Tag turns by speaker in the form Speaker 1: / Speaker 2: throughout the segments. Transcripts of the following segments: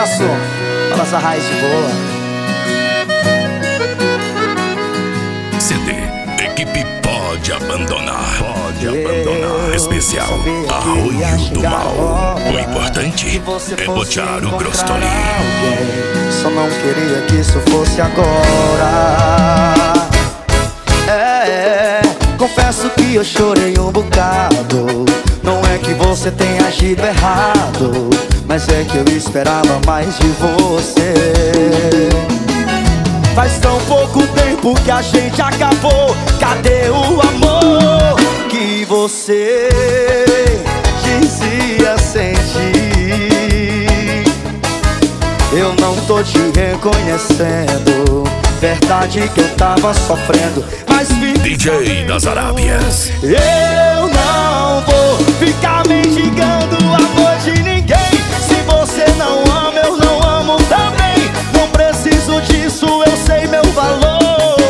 Speaker 1: sucesso. Balança raiz de boa.
Speaker 2: CD Equipe Pode Abandonar. Pode Abandonar. Especial Arroio do Mal. O importante é botear o Grostoli.
Speaker 1: Só não queria que isso fosse agora. Confesso que eu chorei um bocado. Não é que você tenha agido errado, mas é que eu esperava mais de você. Faz tão pouco tempo que a gente acabou. Cadê o amor que você dizia sentir? Eu não tô te reconhecendo. Verdade que eu tava sofrendo, mas
Speaker 2: DJ das Arábias.
Speaker 1: Eu não vou ficar mendigando o amor de ninguém. Se você não ama, eu não amo também. Não preciso disso, eu sei meu valor.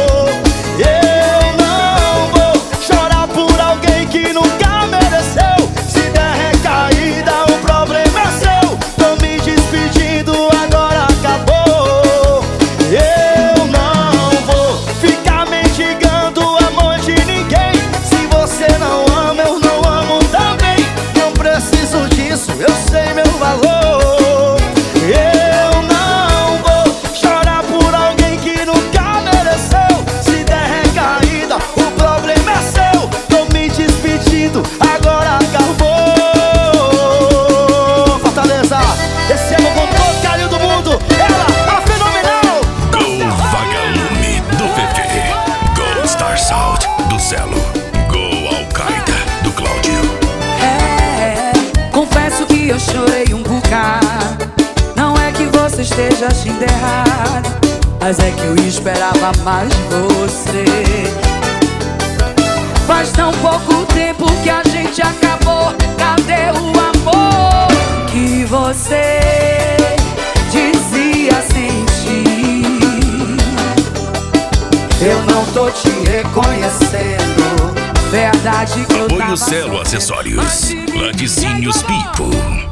Speaker 1: Eu não vou chorar por alguém que nunca mereceu. Se der recaída, o problema é seu. Tô me despedindo, agora acabou. Eu não vou ficar mendigando o amor de ninguém. Se você não ama, eu não amo também. Não preciso disso, eu sei meu valor. Eu não vou chorar por alguém que nunca mereceu. Se der recaída, o problema é seu. Tô me despedindo, agora acabou. Fortaleza, receba com todo o carinho do mundo. Ela, a fenomenal.
Speaker 2: Go Vagalume do Fefe. Go Star Salt do Celo. Go Al-Qaeda do Cláudio.
Speaker 3: Confesso que eu chorei um bocado. Não é que você esteja agindo errado, mas é que eu esperava mais de você. Faz tão pouco tempo que a gente acabou. Cadê o amor que você dizia sentir? Eu não tô te reconhecendo. Verdade que eu
Speaker 2: Apoio
Speaker 3: tava
Speaker 2: Celo Acessórios. Laticínios Pipo.